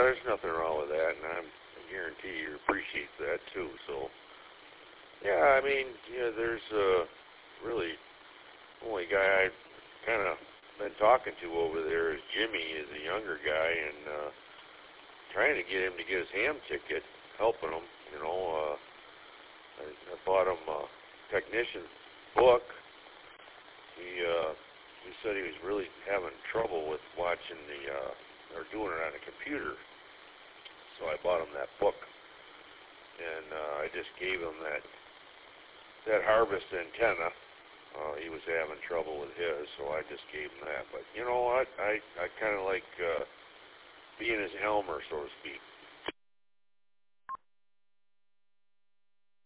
there's nothing wrong with that, and I guarantee you appreciate that too. So, yeah, I mean, yeah, there's really only guy I've kind of been talking to over there is Jimmy, is a younger guy, and trying to get him to get his ham ticket, helping him. You know, I bought him a technician's book. He said he was really having trouble with watching or doing it on a computer. So I bought him that book, and I just gave him that harvest antenna. He was having trouble with his, so I just gave him that. But you know what? I kind of like being his Elmer, so to speak.